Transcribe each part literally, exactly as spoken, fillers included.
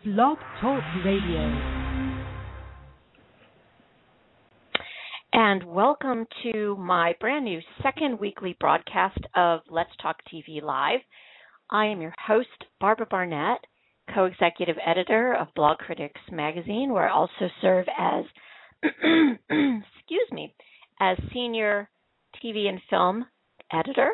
Blog Talk Radio. And welcome to my brand new second weekly broadcast of Let's Talk T V Live. I am your host, Barbara Barnett, co-executive editor of Blog Critics Magazine, where I also serve as, excuse me, as senior T V and film editor.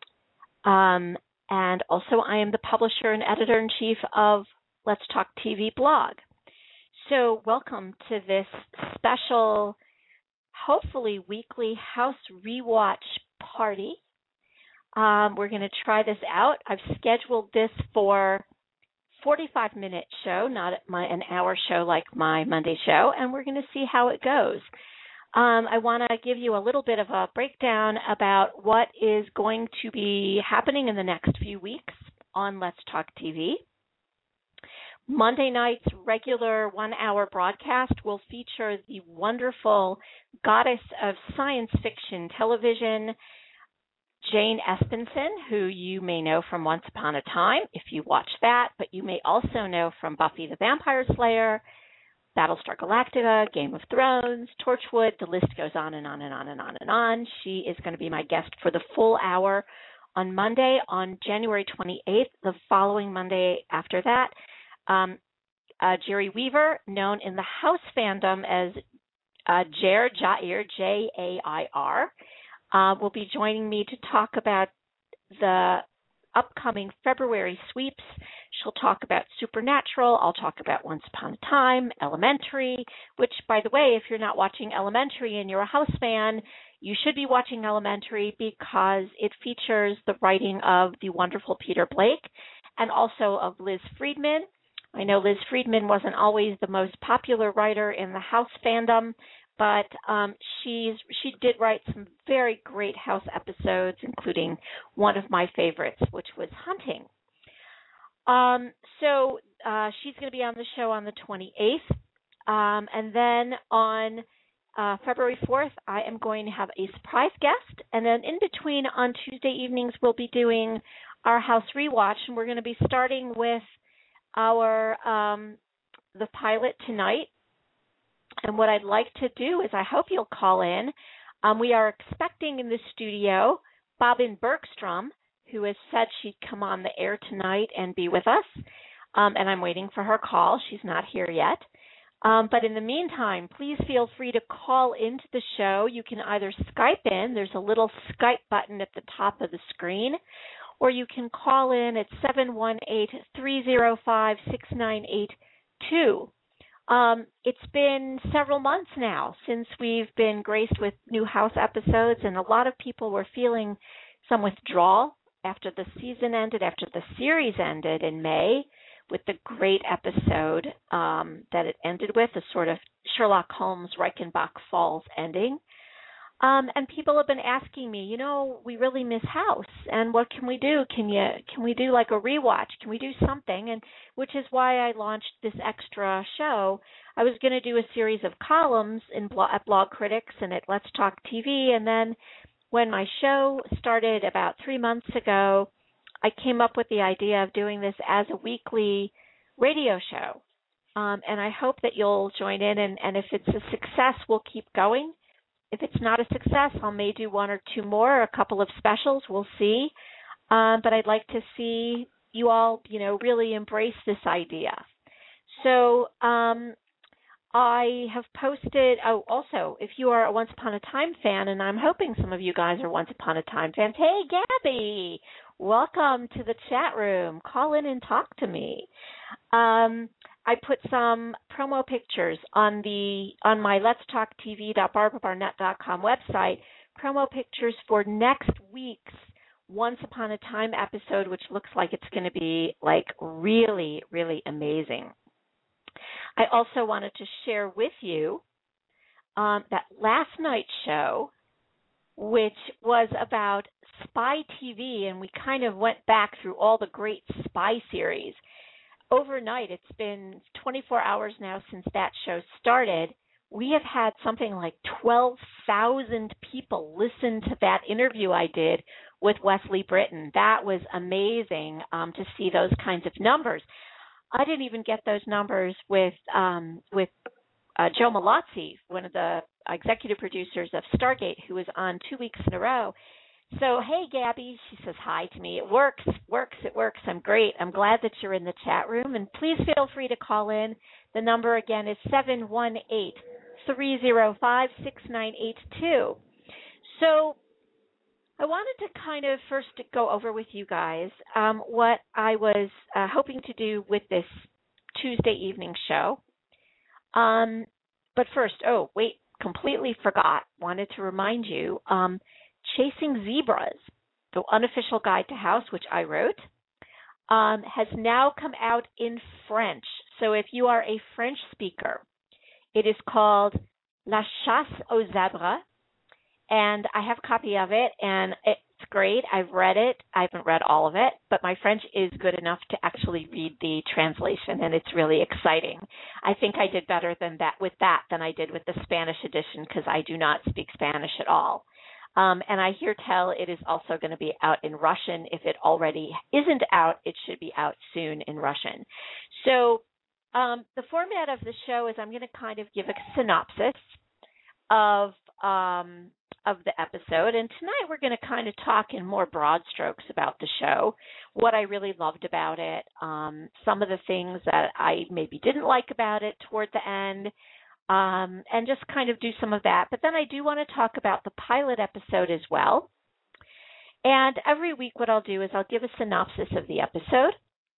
Um, and also I am the publisher and editor-in-chief of Let's Talk T V blog. So welcome to this special, hopefully weekly house rewatch party. Um, we're going to try this out. I've scheduled this for forty-five minute show, not my an hour show like my Monday show, and we're going to see how it goes. Um, I want to give you a little bit of a breakdown about what is going to be happening in the next few weeks on Let's Talk T V. Monday night's regular one-hour broadcast will feature the wonderful goddess of science fiction television, Jane Espenson, who you may know from Once Upon a Time, if you watch that, but you may also know from Buffy the Vampire Slayer, Battlestar Galactica, Game of Thrones, Torchwood, the list goes on and on and on and on and on. She is going to be my guest for the full hour on Monday, on January twenty-eighth, the following Monday after that. Um, uh, Jerry Weaver, known in the House fandom as uh, Jair, Jair, J A I R, uh, will be joining me to talk about the upcoming February sweeps. She'll talk about Supernatural. I'll talk about Once Upon a Time, Elementary, which, by the way, if you're not watching Elementary and you're a House fan, you should be watching Elementary because it features the writing of the wonderful Peter Blake and also of Liz Friedman. I know Liz Friedman wasn't always the most popular writer in the House fandom, but um, she's she did write some very great House episodes, including one of my favorites, which was Hunting. Um, so uh, she's going to be on the show on the twenty-eighth, um, and then on uh, February fourth, I am going to have a surprise guest, and then in between on Tuesday evenings, we'll be doing our House rewatch, and we're going to be starting with our um, the pilot tonight. And what I'd like to do is I hope you'll call in. Um, we are expecting in the studio Bobbin Bergstrom, who has said she'd come on the air tonight and be with us. Um, and I'm waiting for her call. She's not here yet. Um, but in the meantime, please feel free to call into the show. You can either Skype in. There's a little Skype button at the top of the screen. Or you can call in at seven one eight, three zero five, six nine eight two. Um, it's been several months now since we've been graced with new House episodes, and a lot of people were feeling some withdrawal after the season ended, after the series ended in May, with the great episode um, that it ended with, a sort of Sherlock Holmes Reichenbach Falls ending. Um, and people have been asking me, you know, we really miss House, and what can we do? Can you, can we do like a rewatch? Can we do something? And which is why I launched this extra show. I was going to do a series of columns in at Blog Critics and at Let's Talk T V, and then when my show started about three months ago, I came up with the idea of doing this as a weekly radio show. Um, and I hope that you'll join in, and, and if it's a success, we'll keep going. If it's not a success, I may do one or two more, a couple of specials. We'll see. Um, but I'd like to see you all, you know, really embrace this idea. So um, I have posted, oh, also, if you are a Once Upon a Time fan, and I'm hoping some of you guys are Once Upon a Time fans, hey, Gabby, welcome to the chat room. Call in and talk to me. Um, I put some promo pictures on the on my lets talk t v dot barbara barnett dot com website, promo pictures for next week's Once Upon a Time episode, which looks like it's going to be like really, really amazing. I also wanted to share with you um, that last night's show, which was about spy T V, and we kind of went back through all the great spy series. Overnight, it's been twenty-four hours now since that show started. We have had something like twelve thousand people listen to that interview I did with Wesley Britton. That was amazing um, to see those kinds of numbers. I didn't even get those numbers with um, with uh, Joe Malazzi, one of the executive producers of Stargate, who was on two weeks in a row. So, hey, Gabby, she says hi to me. It works, works, it works. I'm great. I'm glad that you're in the chat room. And please feel free to call in. The number again is seven one eight, three zero five, six nine eight two. So I wanted to kind of first go over with you guys um, what I was uh, hoping to do with this Tuesday evening show. Um, but first, oh, wait, completely forgot. Wanted to remind you, um, Chasing Zebras, the unofficial guide to House, which I wrote, um, has now come out in French. So if you are a French speaker, it is called La Chasse aux Zèbres, and I have a copy of it, and it's great. I've read it. I haven't read all of it, but my French is good enough to actually read the translation, and it's really exciting. I think I did better than that with that than I did with the Spanish edition because I do not speak Spanish at all. Um, and I hear tell it is also going to be out in Russian. If it already isn't out, it should be out soon in Russian. So um, the format of the show is I'm going to kind of give a synopsis of um, of the episode. And tonight we're going to kind of talk in more broad strokes about the show, what I really loved about it, um, some of the things that I maybe didn't like about it toward the end, Um, and just kind of do some of that. But then I do want to talk about the pilot episode as well. And every week what I'll do is I'll give a synopsis of the episode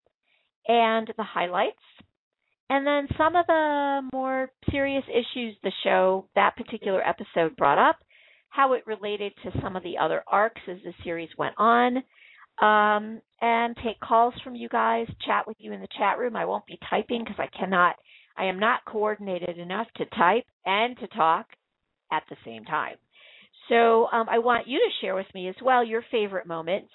and the highlights, and then some of the more serious issues the show, that particular episode brought up, how it related to some of the other arcs as the series went on, um, and take calls from you guys, chat with you in the chat room. I won't be typing because I cannot I am not coordinated enough to type and to talk at the same time. So um, I want you to share with me as well your favorite moments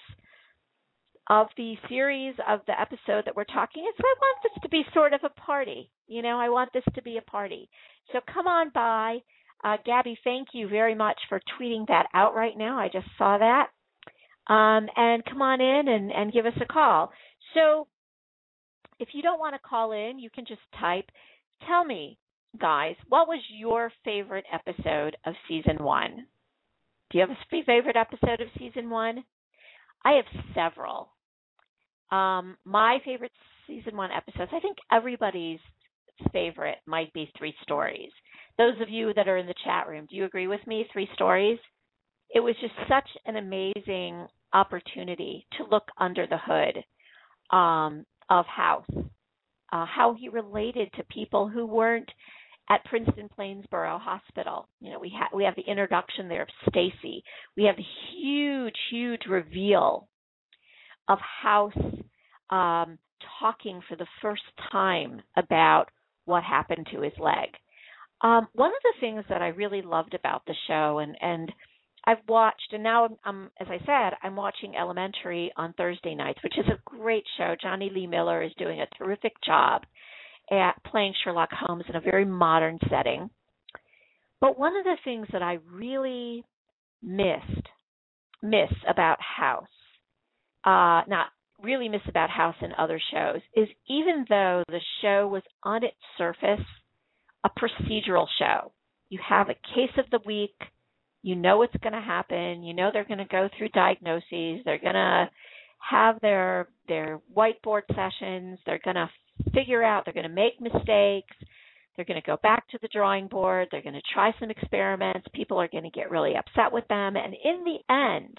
of the series, of the episode that we're talking. So I want this to be sort of a party. You know, I want this to be a party. So come on by. Uh, Gabby, thank you very much for tweeting that out right now. I just saw that. Um, and come on in and, and give us a call. So if you don't want to call in, you can just type. Tell me, guys, what was your favorite episode of season one? Do you have a favorite episode of season one? I have several. Um, my favorite season one episodes, I think everybody's favorite might be Three Stories. Those of you that are in the chat room, do you agree with me? Three Stories? It was just such an amazing opportunity to look under the hood um, of House. Uh, how he related to people who weren't at Princeton Plainsboro Hospital. You know, we have we have the introduction there of Stacy. We have the huge, huge reveal of House um, talking for the first time about what happened to his leg. Um, one of the things that I really loved about the show, and and I've watched, and now, I'm, I'm, as I said, I'm watching Elementary on Thursday nights, which is a great show. Johnny Lee Miller is doing a terrific job at playing Sherlock Holmes in a very modern setting. But one of the things that I really missed, miss about House, uh, not really miss about House and other shows, is even though the show was on its surface a procedural show, you have a case of the week. You know what's going to happen. You know they're going to go through diagnoses. They're going to have their their whiteboard sessions. They're going to figure out. They're going to make mistakes. They're going to go back to the drawing board. They're going to try some experiments. People are going to get really upset with them. And in the end,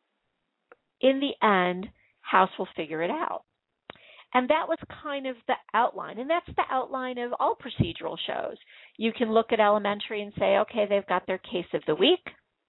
in the end, House will figure it out. And that was kind of the outline. And that's the outline of all procedural shows. You can look at Elementary and say, okay, they've got their case of the week.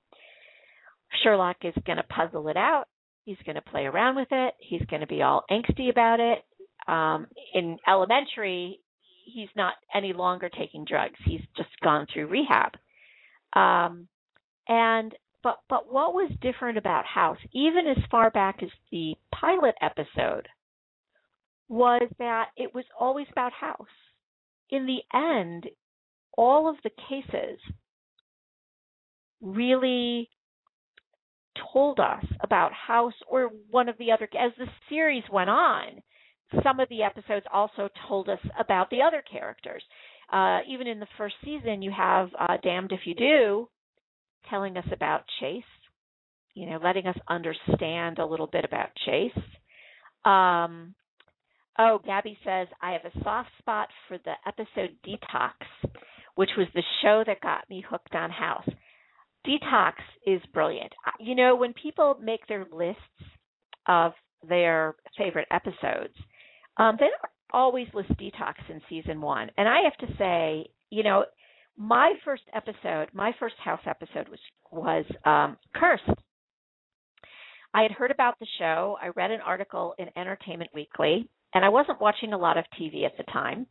Sherlock is going to puzzle it out. He's going to play around with it. He's going to be all angsty about it. Um, in Elementary, he's not any longer taking drugs. He's just gone through rehab. Um, and but but what was different about House, even as far back as the pilot episode, was that it was always about House. In the end, all of the cases really told us about House or one of the other. As the series went on, some of the episodes also told us about the other characters. Uh, even in the first season, you have uh, Damned If You Do telling us about Chase, you know, letting us understand a little bit about Chase. Um, oh, Gabby says, I have a soft spot for the episode Detox, which was the show that got me hooked on House. Detox is brilliant. You know, when people make their lists of their favorite episodes, um, they don't always list Detox in season one. And I have to say, you know, my first episode, my first House episode was, was um, Cursed. I had heard about the show. I read an article in Entertainment Weekly, and I wasn't watching a lot of T V at the time.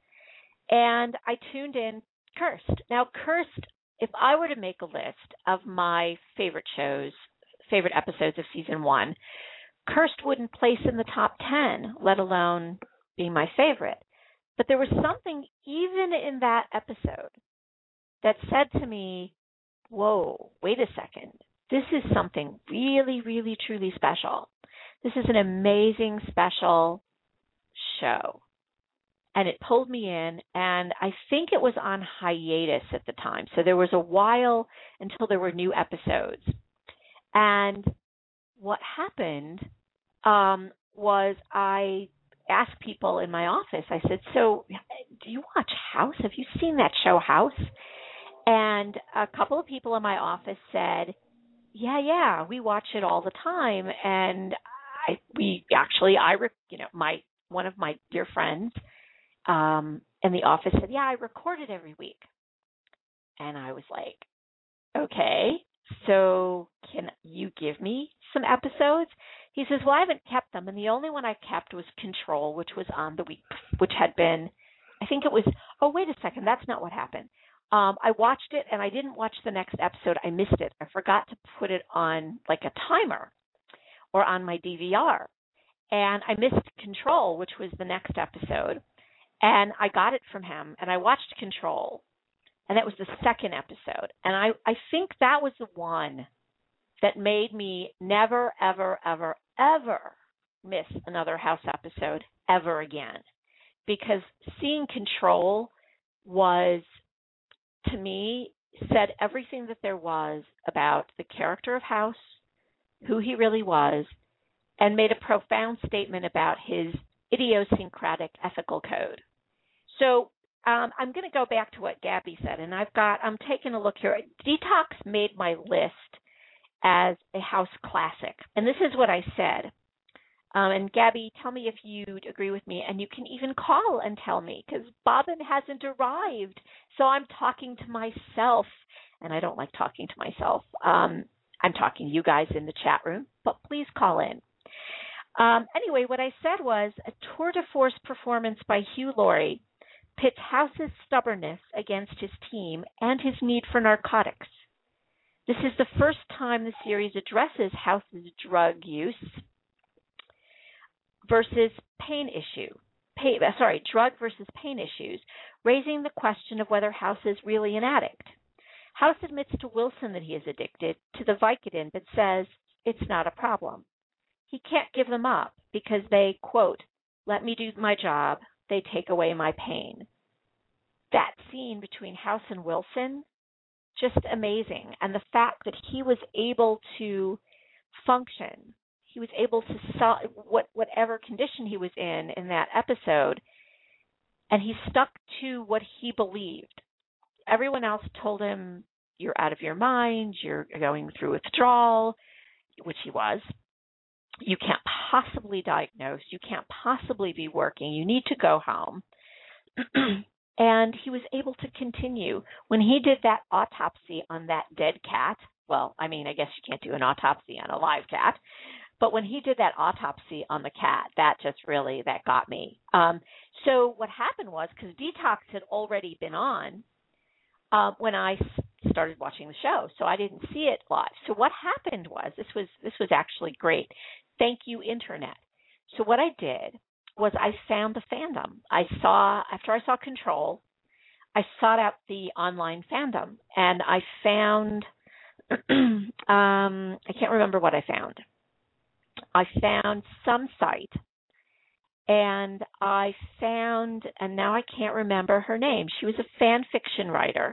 And I tuned in Cursed. Now, Cursed, if I were to make a list of my favorite shows, favorite episodes of season one, Cursed wouldn't place in the top ten, let alone be my favorite. But there was something even in that episode that said to me, whoa, wait a second. This is something really, really, truly special. This is an amazing, special show. And it pulled me in, and I think it was on hiatus at the time. So there was a while until there were new episodes. And what happened um, was I asked people in my office, I said, so do you watch House? Have you seen that show House? And a couple of people in my office said, yeah, yeah, we watch it all the time. And I, we actually, I, you know, my, one of my dear friends um, in the office said, yeah, I record it every week. And I was like, okay, so can you give me some episodes? He says, well, I haven't kept them. And the only one I kept was Control, which was on the week, which had been, I think it was, oh, wait a second, that's not what happened. Um, I watched it, and I didn't watch the next episode. I missed it. I forgot to put it on like a timer or on my D V R. And I missed Control, which was the next episode. And I got it from him, and I watched Control. And that was the second episode. And I, I think that was the one that made me never, ever, ever, ever miss another House episode ever again. Because seeing Control was, to me, said everything that there was about the character of House, who he really was, and made a profound statement about his idiosyncratic ethical code. So um, I'm going to go back to what Gabby said, and I've got, I'm taking a look here. Detox made my list as a House classic, and this is what I said. Um, and Gabby, tell me if you agree with me, and you can even call and tell me, because Bobbin hasn't arrived, so I'm talking to myself, and I don't like talking to myself. Um, I'm talking to you guys in the chat room, but please call in. Um, anyway, what I said was a tour de force performance by Hugh Laurie pits House's stubbornness against his team and his need for narcotics. This is the first time the series addresses House's drug use versus pain issue, pain, sorry, drug versus pain issues, raising the question of whether House is really an addict. House admits to Wilson that he is addicted to the Vicodin, but says it's not a problem. He can't give them up because they, quote, let me do my job, they take away my pain. That scene between House and Wilson, just amazing. And the fact that he was able to function, he was able to solve what, whatever condition he was in in that episode, and he stuck to what he believed. Everyone else told him, you're out of your mind, you're going through withdrawal, which he was. You can't possibly diagnose, you can't possibly be working, you need to go home. And he was able to continue. When he did that autopsy on that dead cat, well, I mean, I guess you can't do an autopsy on a live cat, but when he did that autopsy on the cat, that just really, that got me. Um, so what happened was, because Detox had already been on uh, when I started watching the show, so I didn't see it live. So what happened was, this was this was actually great. Thank you, Internet. So what I did was I found the fandom. I saw, after I saw Control, I sought out the online fandom, and I found, um, I can't remember what I found. I found some site, and I found, and now I can't remember her name. She was a fan fiction writer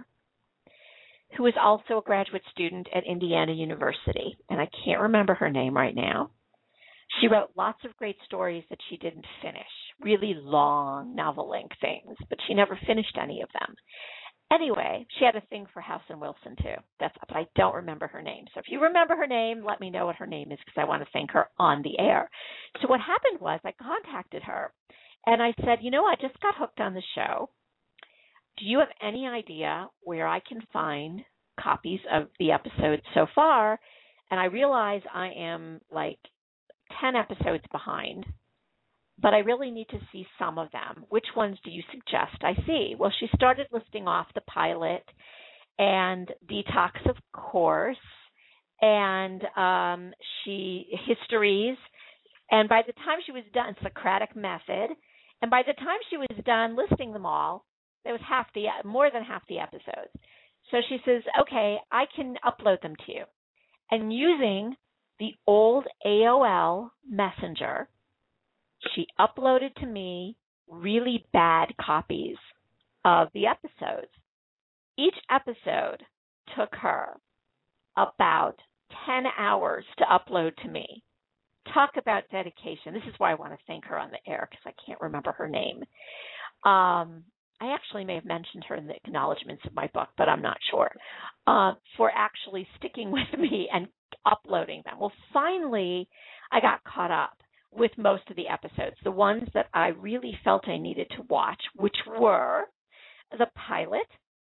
who was also a graduate student at Indiana University, and I can't remember her name right now. She wrote lots of great stories that she didn't finish, really long novel-length things, but she never finished any of them. Anyway, she had a thing for House and Wilson too. That's, but I don't remember her name. So if you remember her name, let me know what her name is because I want to thank her on the air. So what happened was I contacted her and I said, you know, I just got hooked on the show. Do you have any idea where I can find copies of the episodes so far? And I realize I am like ten episodes behind, but I really need to see some of them. Which ones do you suggest I see? Well, she started listing off the pilot and Detox, of course, and um, she histories. And by the time she was done, Socratic Method, and by the time she was done listing them all, there was half the more than half the episodes. So she says, okay, I can upload them to you. And using the old A O L Messenger, she uploaded to me really bad copies of the episodes. Each episode took her about ten hours to upload to me. Talk about dedication. This is why I want to thank her on the air because I can't remember her name. Um, I actually may have mentioned her in the acknowledgments of my book, but I'm not sure, uh, for actually sticking with me and uploading them. Well, finally, I got caught up with most of the episodes, the ones that I really felt I needed to watch, which were the pilot,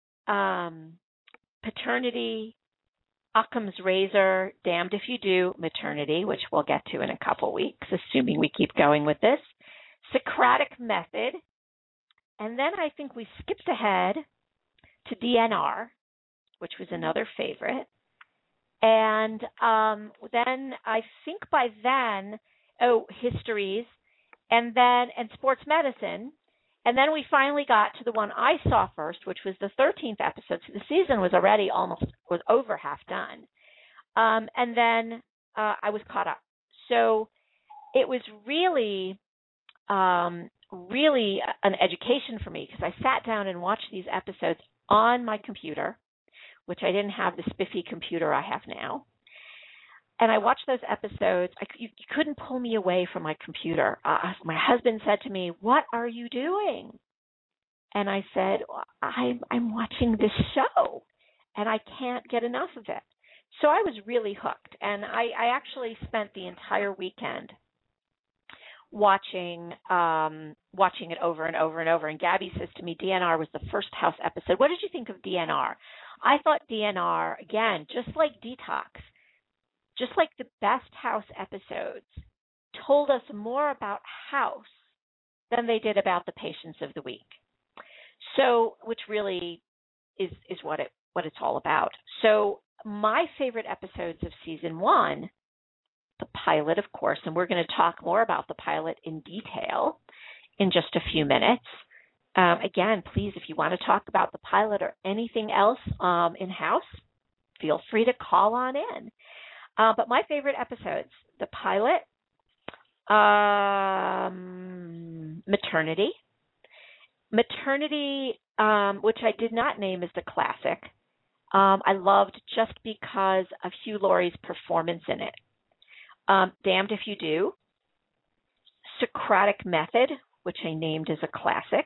um, Paternity, Occam's Razor, Damned If You Do, Maternity, which we'll get to in a couple weeks, assuming we keep going with this, Socratic Method, and then I think we skipped ahead to D N R, which was another favorite. And um, then I think by then, oh, histories, and then and sports medicine. And then we finally got to the one I saw first, which was the thirteenth episode. So the season was already almost, was over half done. Um, and then uh, I was caught up. So it was really, um, really an education for me because I sat down and watched these episodes on my computer, which I didn't have the spiffy computer I have now. And I watched those episodes. I, you, you couldn't pull me away from my computer. Uh, my husband said to me, "What are you doing?" And I said, I'm, I'm watching this show, and I can't get enough of it. So I was really hooked. And I, I actually spent the entire weekend watching um, watching it over and over and over. And Gabby says to me, D N R was the first House episode. What did you think of D N R? I thought D N R, again, just like Detox, just like the best House episodes, told us more about House than they did about the patients of the week. So, which really is is what it what it's all about. So, my favorite episodes of season one, the pilot, of course, and we're going to talk more about the pilot in detail in just a few minutes. Um, again, please, if you want to talk about the pilot or anything else um, in House, feel free to call on in. Uh, but my favorite episodes, the pilot, um, Maternity. Maternity, um, which I did not name as the classic, um, I loved just because of Hugh Laurie's performance in it. Um, Damned If You Do. Socratic Method, which I named as a classic.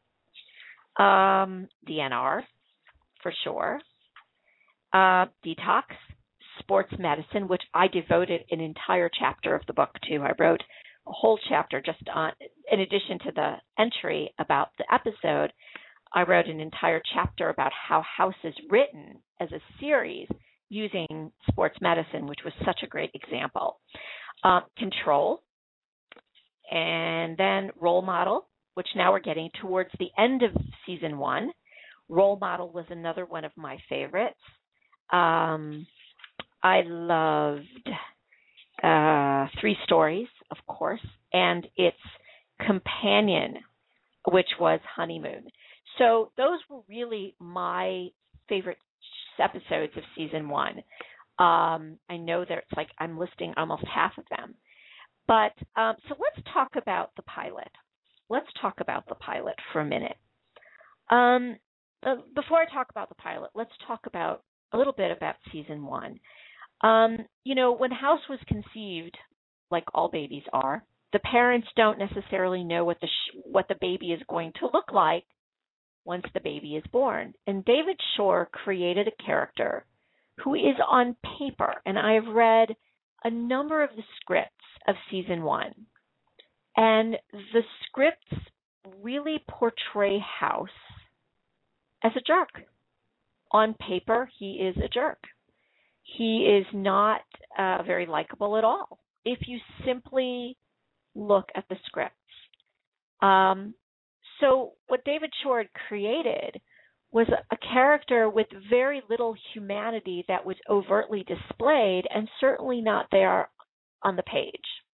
Um, D N R, for sure. Uh, Detox. Sports Medicine, which I devoted an entire chapter of the book to. I wrote a whole chapter just on, in addition to the entry about the episode, I wrote an entire chapter about how House is written as a series using sports medicine, which was such a great example. Uh, Control, and then Role Model, which now we're getting towards the end of season one. Role Model was another one of my favorites. Um, I loved uh, Three Stories, of course, and its companion, which was Honeymoon. So those were really my favorite episodes of season one. Um, I know that it's like I'm listing almost half of them. But um, so let's talk about the pilot. Let's talk about the pilot for a minute. Um, uh, before I talk about the pilot, let's talk about a little bit about season one. Um, you know, when House was conceived, like all babies are, the parents don't necessarily know what the sh- what the baby is going to look like once the baby is born. And David Shore created a character who is on paper, and I have read a number of the scripts of season one, and the scripts really portray House as a jerk. On paper, he is a jerk. He is not uh, very likable at all if you simply look at the scripts. Um, so what David Shore had created was a character with very little humanity that was overtly displayed and certainly not there on the page.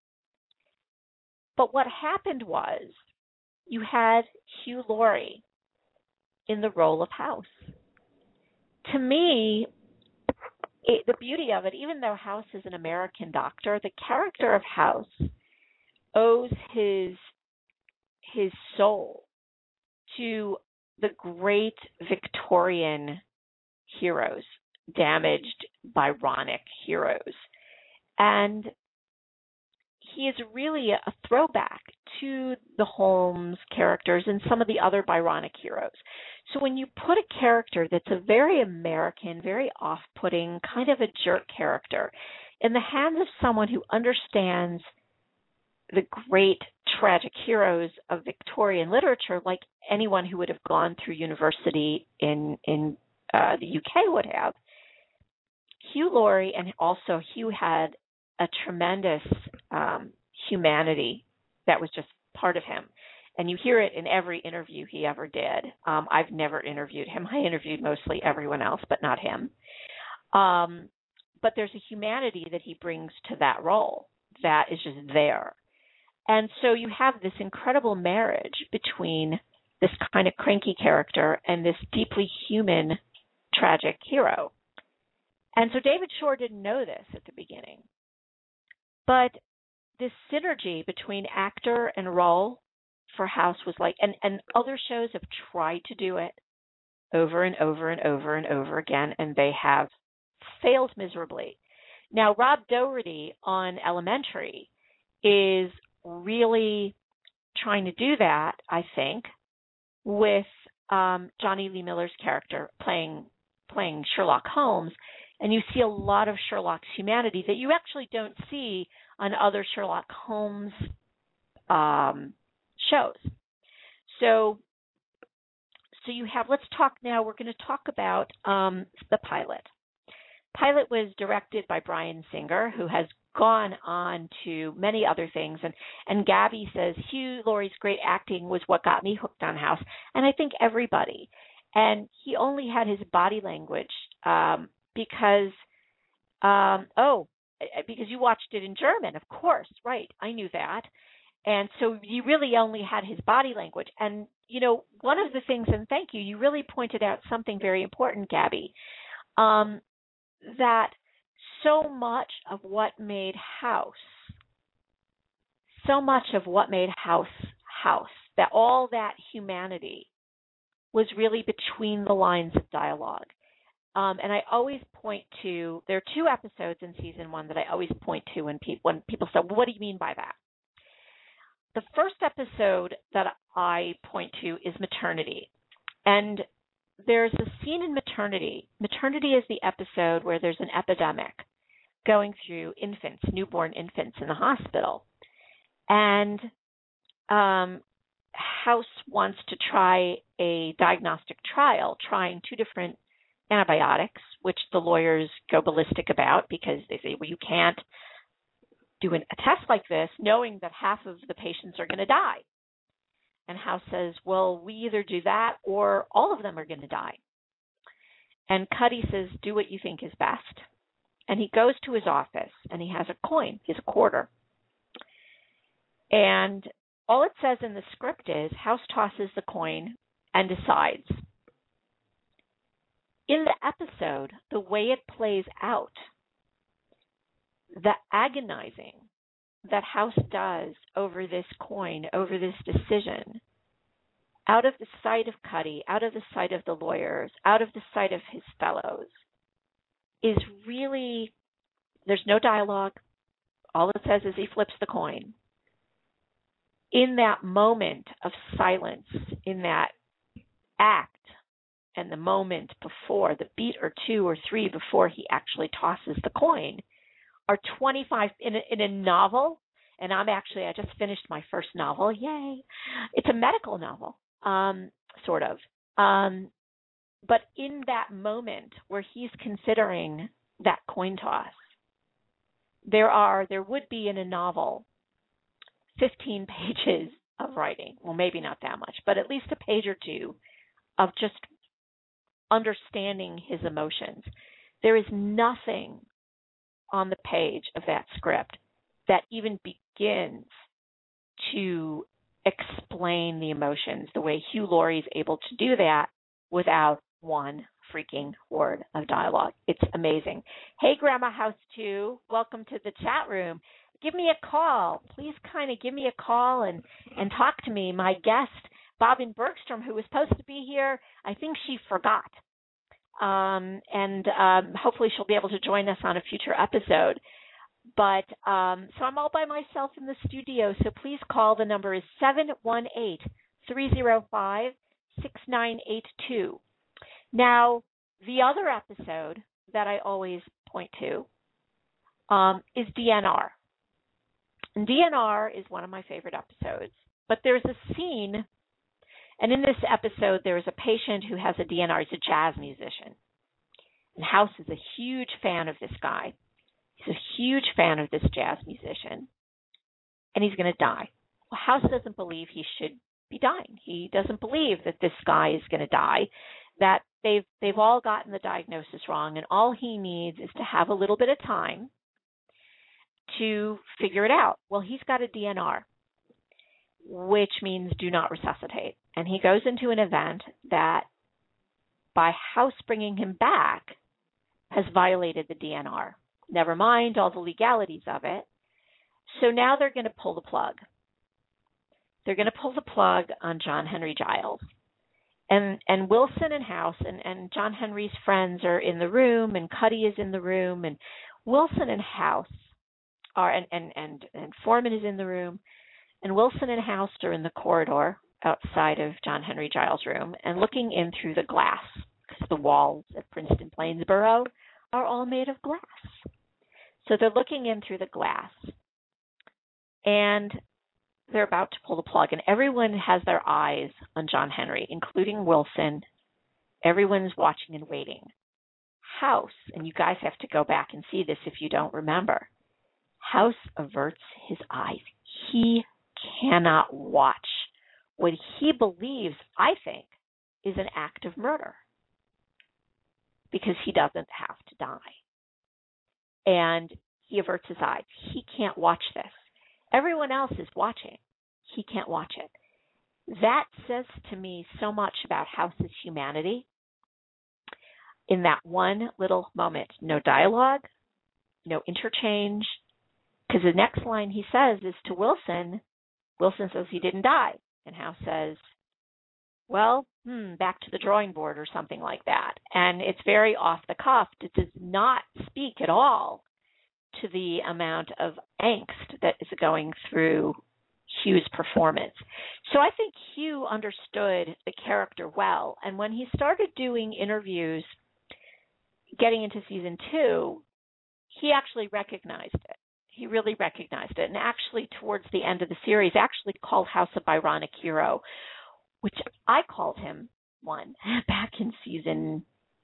But what happened was you had Hugh Laurie in the role of House. To me, it, the beauty of it, even though House is an American doctor, the character of House owes his his soul to the great Victorian heroes, damaged Byronic heroes. And he is really a throwback to the Holmes characters and some of the other Byronic heroes. So when you put a character that's a very American, very off-putting, kind of a jerk character in the hands of someone who understands the great tragic heroes of Victorian literature, like anyone who would have gone through university in in uh, the U K would have, Hugh Laurie, and also Hugh had a tremendous um, humanity that was just part of him. And you hear it in every interview he ever did. Um, I've never interviewed him. I interviewed mostly everyone else, but not him. Um, but there's a humanity that he brings to that role that is just there. And so you have this incredible marriage between this kind of cranky character and this deeply human, tragic hero. And so David Shore didn't know this at the beginning. But this synergy between actor and role for House was like, and, and other shows have tried to do it over and over and over and over again, and they have failed miserably. Now, Rob Dougherty on Elementary is really trying to do that, I think, with um, Johnny Lee Miller's character playing playing Sherlock Holmes, and you see a lot of Sherlock's humanity that you actually don't see on other Sherlock Holmes um, shows. So, so you have. Let's talk now. We're going to talk about um, the pilot. Pilot was directed by Bryan Singer, who has gone on to many other things. And, and Gabby says, Hugh Laurie's great acting was what got me hooked on House. And I think everybody. And he only had his body language um, because, um, oh, because you watched it in German, of course. Right. I knew that. And so you really only had his body language. And, you know, one of the things, and thank you, you really pointed out something very important, Gabby, um, that so much of what made House, so much of what made House House, that all that humanity was really between the lines of dialogue. Um, and I always point to, there are two episodes in season one that I always point to when, pe- when people say, well, what do you mean by that? The first episode that I point to is Maternity. And there's a scene in Maternity. Maternity is the episode where there's an epidemic going through infants, newborn infants in the hospital. And um, House wants to try a diagnostic trial, trying two different antibiotics, which the lawyers go ballistic about because they say, well, you can't do an, a test like this knowing that half of the patients are going to die. And House says, well, we either do that or all of them are going to die. And Cuddy says, do what you think is best. And he goes to his office and he has a coin, he has a quarter. And all it says in the script is House tosses the coin and decides. In the episode, the way it plays out, the agonizing that House does over this coin, over this decision, out of the sight of Cuddy, out of the sight of the lawyers, out of the sight of his fellows, is really, there's no dialogue. All it says is he flips the coin. In that moment of silence, in that act, and the moment before, the beat or two or three before he actually tosses the coin, are twenty-five, in a, in a novel, and I'm actually, I just finished my first novel, yay. It's a medical novel, um, sort of. Um, but in that moment where he's considering that coin toss, there are, there would be in a novel fifteen pages of writing. Well, maybe not that much, but at least a page or two of just understanding his emotions. There is nothing on the page of that script that even begins to explain the emotions the way Hugh Laurie is able to do that without one freaking word of dialogue. It's amazing. Hey, Grandma House two, welcome to the chat room. Give me a call. Please kind of give me a call and, and talk to me. My guest, Bobbin Bergstrom, who was supposed to be here, I think she forgot. Um, and um, hopefully she'll be able to join us on a future episode. But um, so I'm all by myself in the studio, so please call. The number is seven one eight, three zero five, six nine eight two. Now, the other episode that I always point to um, is D N R. And D N R is one of my favorite episodes. But there's a scene, and in this episode, there is a patient who has a D N R. He's a jazz musician. And House is a huge fan of this guy. He's a huge fan of this jazz musician. And he's going to die. Well, House doesn't believe he should be dying. He doesn't believe that this guy is going to die, that they've they've all gotten the diagnosis wrong, and all he needs is to have a little bit of time to figure it out. Well, he's got a D N R, which means do not resuscitate. And he goes into an event that, by House bringing him back, has violated the D N R. Never mind all the legalities of it. So now they're going to pull the plug. They're going to pull the plug on John Henry Giles. And and Wilson and House and, and John Henry's friends are in the room, and Cuddy is in the room, and Wilson and House are, and, and, and, and Foreman is in the room, and Wilson and House are in the corridor outside of John Henry Giles' room and looking in through the glass, because the walls at Princeton Plainsboro are all made of glass. So they're looking in through the glass, and they're about to pull the plug, and everyone has their eyes on John Henry, including Wilson. Everyone's watching and waiting. House, and you guys have to go back and see this if you don't remember, House averts his eyes. He cannot watch what he believes, I think, is an act of murder, because he doesn't have to die. And he averts his eyes. He can't watch this. Everyone else is watching. He can't watch it. That says to me so much about House's humanity. In that one little moment, no dialogue, no interchange, because the next line he says is to Wilson. Wilson says he didn't die. And House says, well, hmm, back to the drawing board or something like that. And it's very off the cuff. It does not speak at all to the amount of angst that is going through Hugh's performance. So I think Hugh understood the character well. And when he started doing interviews getting into season two, he actually recognized it. He really recognized it. And actually, towards the end of the series, actually called House a Byronic hero, which I called him one back in season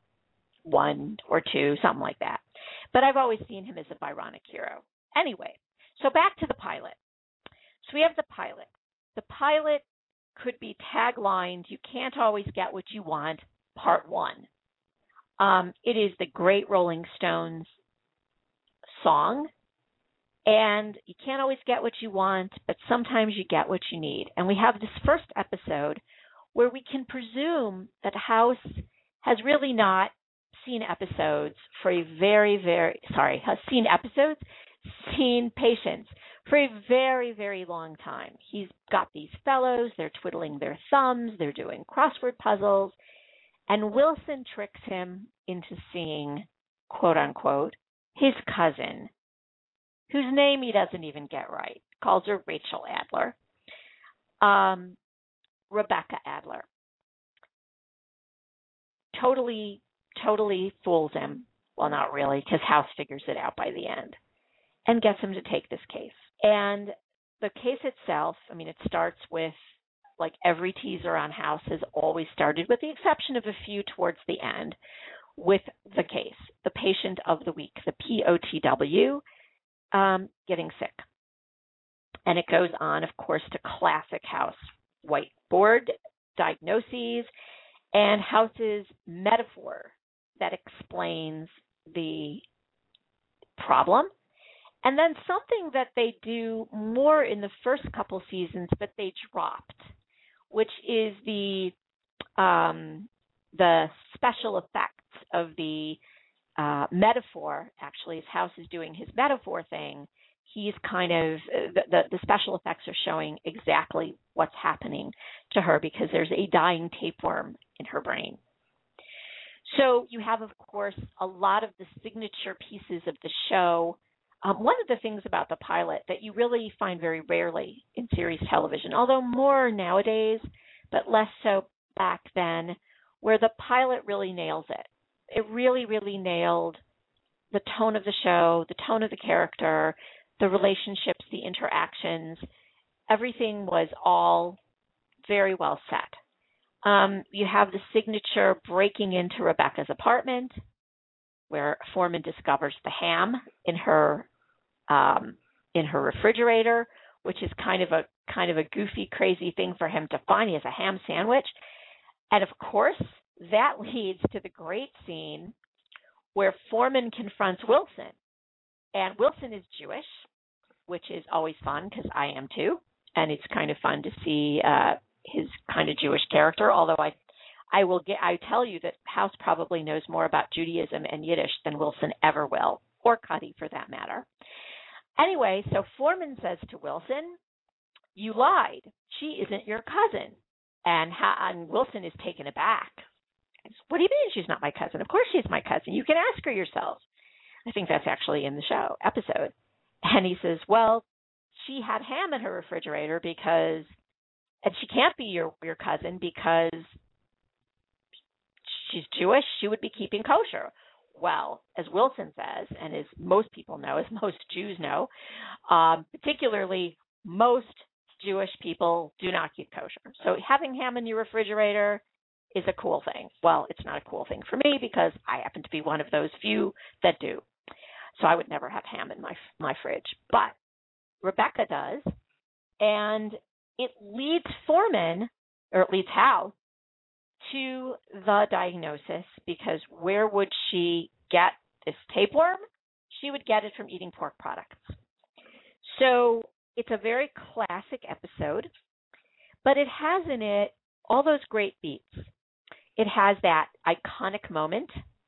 one or two, something like that. But I've always seen him as a Byronic hero. Anyway, so back to the pilot. So we have the pilot. The pilot could be taglined, "You can't always get what you want," part one. Um, it is the great Rolling Stones song. And you can't always get what you want, but sometimes you get what you need. And we have this first episode where we can presume that House has really not seen episodes for a very, very, sorry, has seen episodes, seen patients for a very, very long time. He's got these fellows, they're twiddling their thumbs, they're doing crossword puzzles, and Wilson tricks him into seeing, quote unquote, his cousin, whose name he doesn't even get right, calls her Rachel Adler, um, Rebecca Adler. Totally, totally fools him. Well, not really, because House figures it out by the end and gets him to take this case. And the case itself, I mean, it starts with, like every teaser on House has always started, with the exception of a few towards the end, with the case, the patient of the week, the P O T W, um, getting sick. And it goes on, of course, to classic House whiteboard diagnoses and House's metaphor that explains the problem. And then something that they do more in the first couple seasons, but they dropped, which is the um, the special effects of the uh, metaphor. Actually, as House is doing his metaphor thing, he's kind of, the, the, the special effects are showing exactly what's happening to her because there's a dying tapeworm in her brain. So you have, of course, a lot of the signature pieces of the show. Um, one of the things about the pilot that you really find very rarely in series television, although more nowadays, but less so back then, where the pilot really nails it. It really, really nailed the tone of the show, the tone of the character, the relationships, the interactions. Everything was all very well set. Um, you have the signature breaking into Rebecca's apartment, where Foreman discovers the ham in her um, in her refrigerator, which is kind of a kind of a goofy, crazy thing for him to find. He has a ham sandwich, and of course, that leads to the great scene where Foreman confronts Wilson, and Wilson is Jewish, which is always fun because I am too, and it's kind of fun to see uh, his kind of Jewish character. Although I, I will get, I tell you that House probably knows more about Judaism and Yiddish than Wilson ever will, or Cuddy for that matter. Anyway, so Foreman says to Wilson, "You lied. She isn't your cousin." And, ha- and Wilson is taken aback. "What do you mean she's not my cousin? Of course she's my cousin. You can ask her yourself." I think that's actually in the show episode. And he says, "Well, she had ham in her refrigerator because, and she can't be your, your cousin because she's Jewish. She would be keeping kosher." Well, as Wilson says, and as most people know, as most Jews know, um, particularly most Jewish people do not keep kosher. So having ham in your refrigerator is a cool thing. Well, it's not a cool thing for me because I happen to be one of those few that do. So I would never have ham in my my fridge. But Rebecca does, and it leads Foreman, or it leads House, to the diagnosis, because where would she get this tapeworm? She would get it from eating pork products. So it's a very classic episode, but it has in it all those great beats. It has that iconic moment,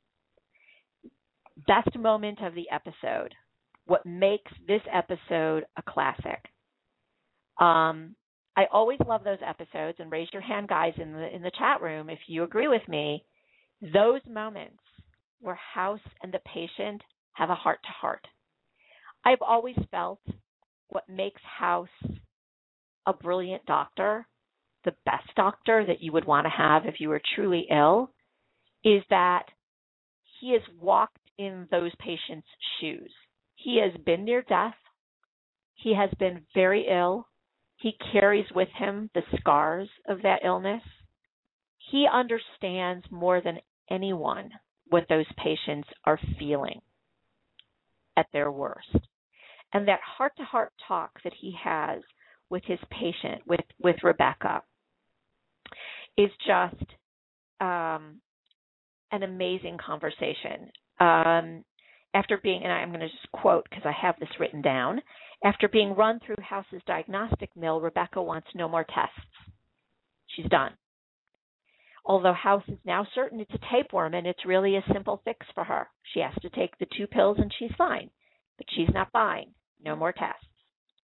best moment of the episode, what makes this episode a classic. Um, I always love those episodes, and raise your hand, guys, in the in the chat room if you agree with me. Those moments where House and the patient have a heart-to-heart. I've always felt what makes House a brilliant doctor, the best doctor that you would want to have if you were truly ill, is that he has walked in those patients' shoes. He has been near death. He has been very ill. He carries with him the scars of that illness. He understands more than anyone what those patients are feeling at their worst. And that heart-to-heart talk that he has with his patient, with, with Rebecca, is just um, an amazing conversation. Um, after being, and I'm going to just quote because I have this written down, after being run through House's diagnostic mill, Rebecca wants no more tests. She's done. Although House is now certain it's a tapeworm and it's really a simple fix for her. She has to take the two pills and she's fine. But she's not buying. No more tests.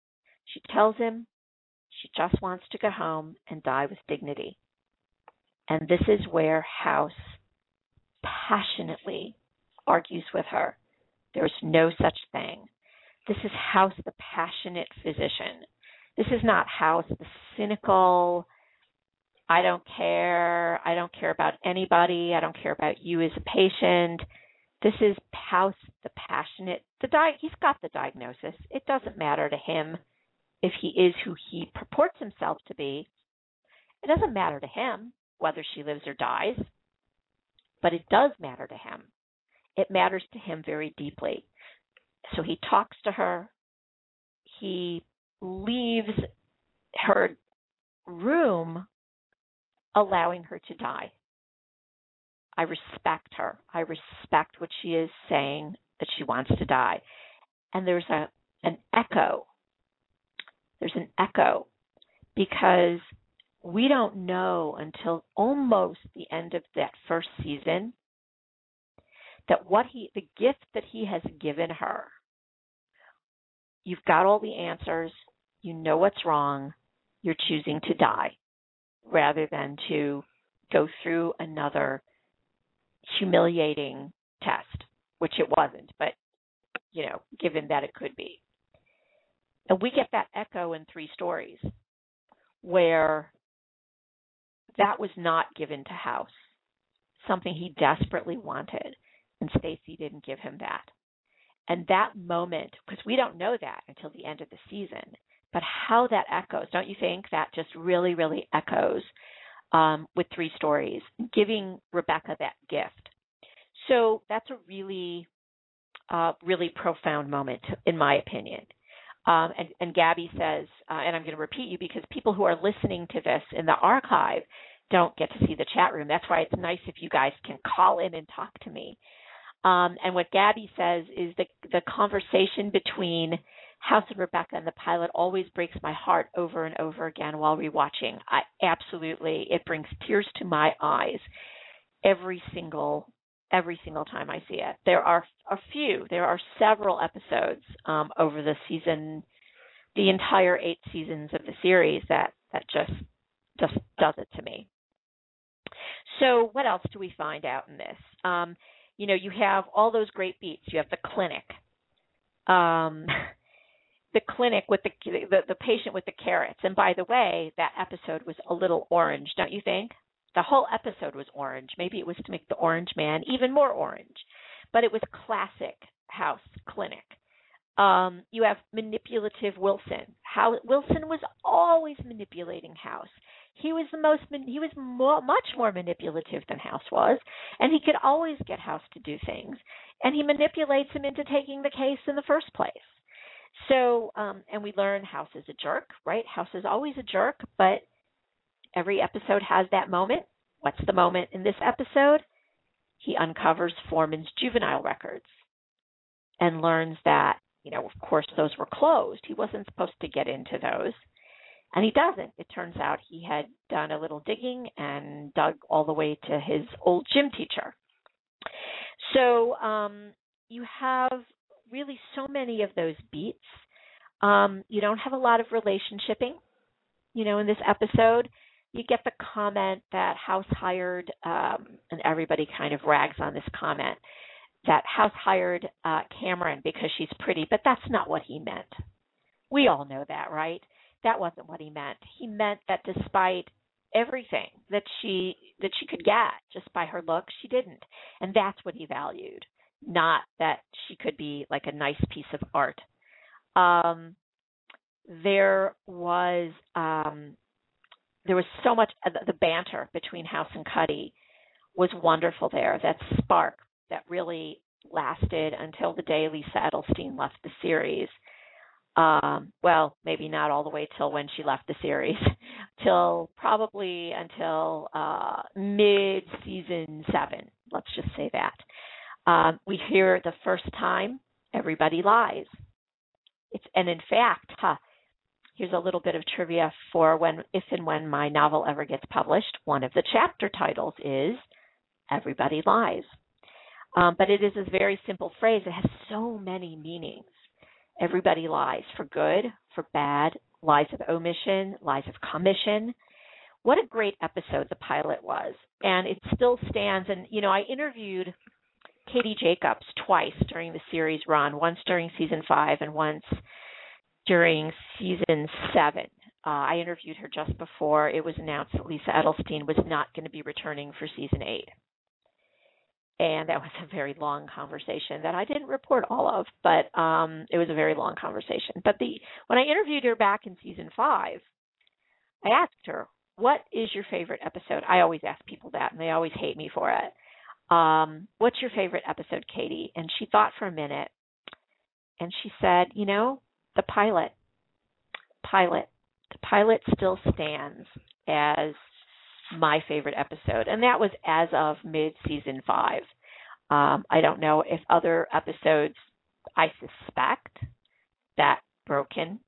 She tells him she just wants to go home and die with dignity. And this is where House passionately argues with her. There's no such thing. This is House, the passionate physician. This is not House, the cynical, I don't care, I don't care about anybody, I don't care about you as a patient. This is House, the passionate. The di- He's got the diagnosis. It doesn't matter to him if he is who he purports himself to be. It doesn't matter to him whether she lives or dies, but it does matter to him. It matters to him very deeply. So he talks to her. He leaves her room, allowing her to die. I respect her. I respect what she is saying, that she wants to die. And there's a an echo. There's an echo because we don't know until almost the end of that first season that what he, the gift that he has given her, you've got all the answers, you know what's wrong, you're choosing to die rather than to go through another humiliating test, which it wasn't, but, you know, given that it could be. And we get that echo in three stories where that was not given to House, something he desperately wanted, and Stacey didn't give him that. And that moment, because we don't know that until the end of the season, but how that echoes, don't you think that just really, really echoes um, with three stories, giving Rebecca that gift. So that's a really, uh, really profound moment, in my opinion. Um, and, and Gabby says, uh, and I'm going to repeat you because people who are listening to this in the archive don't get to see the chat room. That's why it's nice if you guys can call in and talk to me. Um, and what Gabby says is the the conversation between House and Rebecca in the pilot always breaks my heart over and over again while rewatching. I absolutely, it brings tears to my eyes every single every single time I see it. There are a few, there are several episodes um, over the season, the entire eight seasons of the series that that just just does it to me. So what else do we find out in this? Um, you know, you have all those great beats. You have the clinic. Um, the clinic with the, the the patient with the carrots. And by the way, that episode was a little orange, don't you think? The whole episode was orange. Maybe it was to make the Orange Man even more orange. But it was classic House clinic. Um, you have manipulative Wilson. How Wilson was always manipulating House. He was the most. He was more, much more manipulative than House was, and he could always get House to do things. And he manipulates him into taking the case in the first place. So, um, and we learn House is a jerk, right? House is always a jerk, but every episode has that moment. What's the moment in this episode? He uncovers Foreman's juvenile records and learns that, you know, of course, those were closed. He wasn't supposed to get into those. And he doesn't. It turns out he had done a little digging and dug all the way to his old gym teacher. So um, you have really so many of those beats. Um, you don't have a lot of relationshiping, you know, in this episode. You get the comment that House hired, um, and everybody kind of rags on this comment, that House hired uh, Cameron because she's pretty, but that's not what he meant. We all know that, right? That wasn't what he meant. He meant that despite everything that she that she could get just by her look, she didn't. And that's what he valued, not that she could be like a nice piece of art. Um, there was um, there was so much, uh, the banter between House and Cuddy was wonderful there. That spark that really lasted until the day Lisa Edelstein left the series. Um, well, maybe not all the way till when she left the series, till probably until uh, mid-season seven. Let's just say that. Um, we hear the first time, everybody lies. It's, and in fact, huh, here's a little bit of trivia for when, if and when my novel ever gets published. One of the chapter titles is Everybody Lies. Um, but it is a very simple phrase. It has so many meanings. Everybody lies, for good, for bad, lies of omission, lies of commission. What a great episode the pilot was. And it still stands. And, you know, I interviewed Katie Jacobs twice during the series run, once during season five and once during season seven. Uh, I interviewed her just before it was announced that Lisa Edelstein was not going to be returning for season eight. And that was a very long conversation that I didn't report all of, but um, it was a very long conversation. But the when I interviewed her back in season five, I asked her, what is your favorite episode? I always ask people that, and they always hate me for it. Um, what's your favorite episode, Katie? And she thought for a minute, and she said, you know, the pilot. Pilot. The pilot still stands as my favorite episode, and that was as of mid-season five. Um, I don't know if other episodes, I suspect that Broken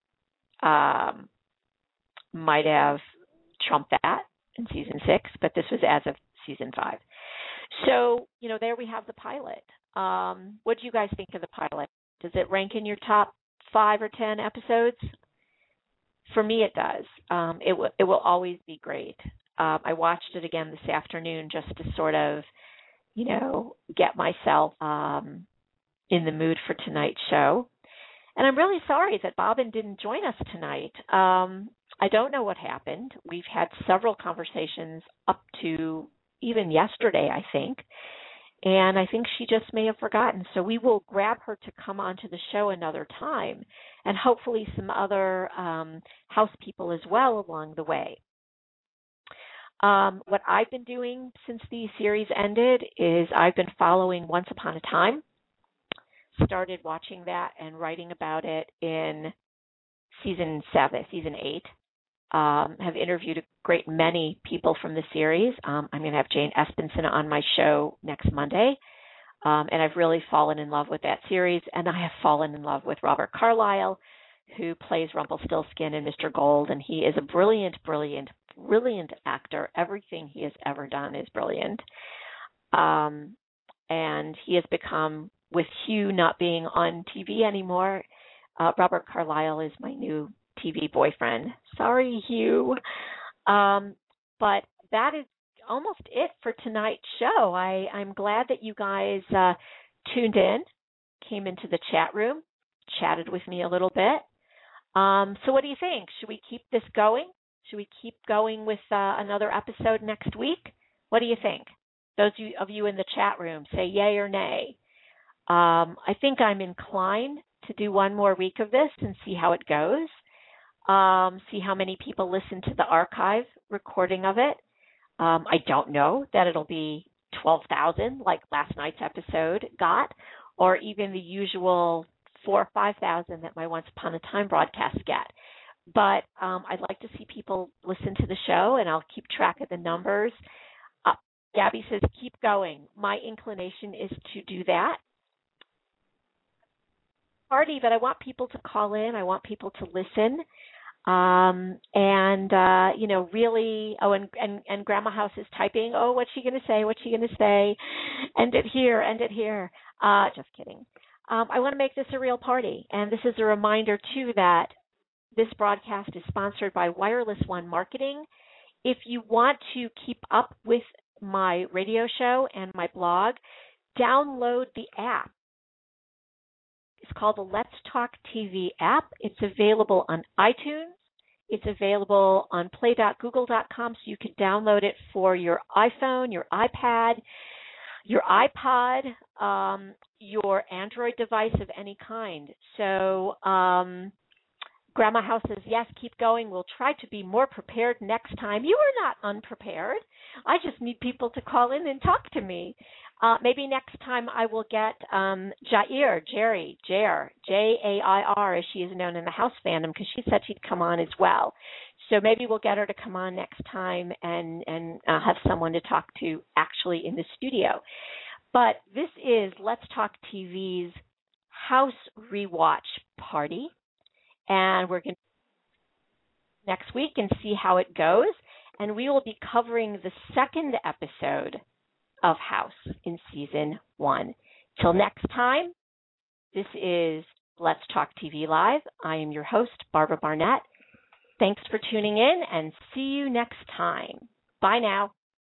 um, might have trumped that in season six, but this was as of season five. So, you know, there we have the pilot. Um, what do you guys think of the pilot? Does it rank in your top five or ten episodes? For me, it does. Um, it, w- it will always be great. Um, I watched it again this afternoon just to sort of, you know, get myself um, in the mood for tonight's show. And I'm really sorry that Bobbin didn't join us tonight. Um, I don't know what happened. We've had several conversations up to even yesterday, I think. And I think she just may have forgotten. So we will grab her to come onto the show another time, and hopefully some other um, house people as well along the way. Um, what I've been doing since the series ended is I've been following Once Upon a Time. Started watching that and writing about it in season seven, season eight. Um, have interviewed a great many people from the series. Um, I'm going to have Jane Espenson on my show next Monday. Um, and I've really fallen in love with that series. And I have fallen in love with Robert Carlyle, who plays Rumpelstiltskin and Mister Gold. And he is a brilliant, brilliant, brilliant actor. Everything he has ever done is brilliant. Um, and he has become, with Hugh not being on T V anymore, uh, Robert Carlyle is my new T V boyfriend. Sorry, Hugh. Um, but that is almost it for tonight's show. I, I'm glad that you guys uh, tuned in, came into the chat room, chatted with me a little bit. Um, so what do you think? Should we keep this going? Should we keep going with uh, another episode next week? What do you think? Those of you, of you in the chat room, say yay or nay. Um, I think I'm inclined to do one more week of this and see how it goes. Um, see how many people listen to the archive recording of it. Um, I don't know that it'll be twelve thousand like last night's episode got, or even the usual four or five thousand that my Once Upon a Time broadcasts get. But um, I'd like to see people listen to the show, and I'll keep track of the numbers. Uh, Gabby says, keep going. My inclination is to do that. Party, but I want people to call in. I want people to listen. Um, and, uh, you know, really, oh, and, and, and Grandma House is typing, oh, what's she going to say? What's she going to say? End it here, end it here. Uh, just kidding. Um, I want to make this a real party. And this is a reminder, too, that this broadcast is sponsored by Wireless One Marketing. If you want to keep up with my radio show and my blog, download the app. It's called the Let's Talk T V app. It's available on iTunes. It's available on play dot google dot com, so you can download it for your iPhone, your iPad, your iPod, um, your Android device of any kind. So um, Grandma House says, yes, keep going. We'll try to be more prepared next time. You are not unprepared. I just need people to call in and talk to me. Uh, maybe next time I will get um, Jair, Jerry, Jair, J A I R, as she is known in the House fandom, because she said she'd come on as well. So maybe we'll get her to come on next time and, and uh, have someone to talk to actually in the studio. But this is Let's Talk T V's House Rewatch Party, and we're going to next week and see how it goes. And we will be covering the second episode of House in season one. Till next time, this is Let's Talk T V Live. I am your host, Barbara Barnett. Thanks for tuning in, and see you next time. Bye now.